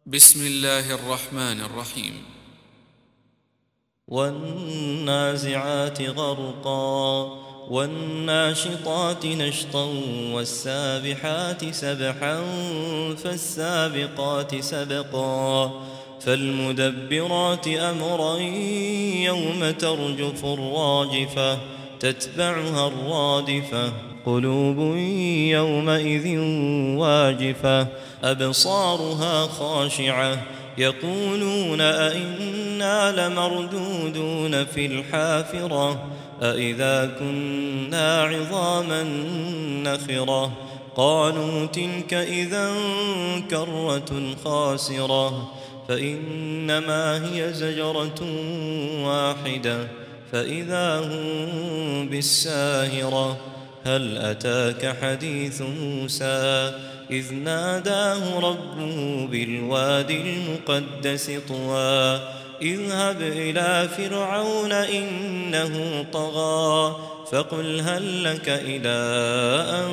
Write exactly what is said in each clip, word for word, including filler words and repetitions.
بسم الله الرحمن الرحيم. والنازعات غرقا والناشطات نشطا والسابحات سبحا فالسابقات سبقا فالمدبرات أمرا يوم ترجف الراجفة تتبعها الرادفة قلوب يومئذ واجفة أبصارها خاشعة يقولون أئنا لمردودون في الحافرة أئذا كنا عظاما نخرة قالوا تلك إذا كرة خاسرة فإنما هي زجرة واحدة فإذا هم بالساهرة هل أتاك حديث موسى إذ ناداه ربه بالوادي المقدس طوى اذهب إلى فرعون إنه طغى فقل هل لك إلى أن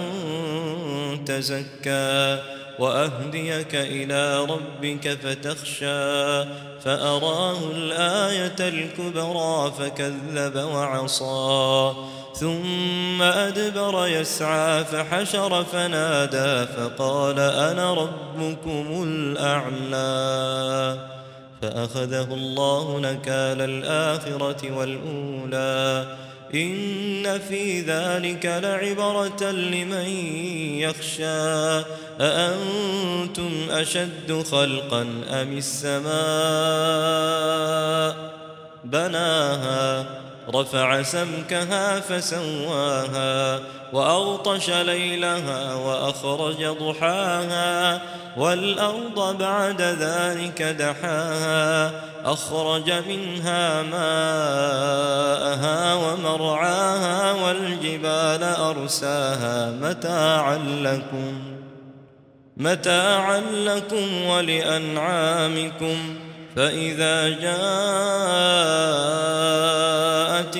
تزكى وأهديك إلى ربك فتخشى فأراه الآية الكبرى فكذب وعصى ثم أدبر يسعى فحشر فنادى فقال أنا ربكم الأعلى فأخذه الله نكال الآخرة والأولى إن في ذلك لعبرة لمن يخشى أأنتم أشد خلقا أم السماء بناها رفع سمكها فسواها وأغطش ليلها وأخرج ضحاها والأرض بعد ذلك دحاها أخرج منها ماءها ومرعاها والجبال أرساها متاعا لكم متاعا لكم ولأنعامكم فإذا جاءت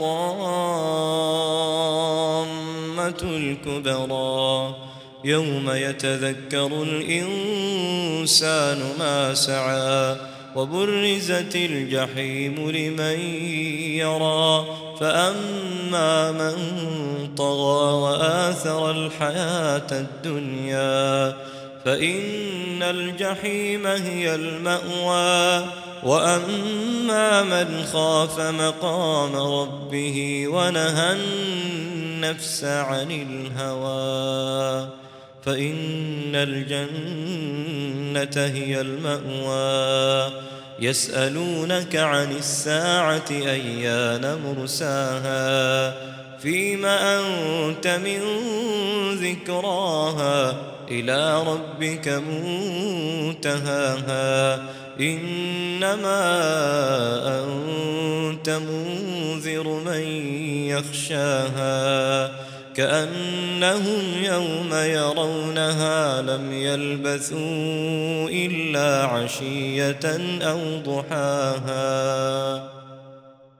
الطامة الكبرى يوم يتذكر الإنسان ما سعى وبرزت الجحيم لمن يرى فأما من طغى وآثر الحياة الدنيا فإن الجحيم هي المأوى وأما من خاف مقام ربه ونهى النفس عن الهوى فإن الجنة هي المأوى يسألونك عن الساعة أيان مرساها فيم أنت من ذكراها إلى ربك منتهاها إنما أنت منذر من يخشاها كأنهم يوم يرونها لم يلبثوا إلا عشية أو ضحاها.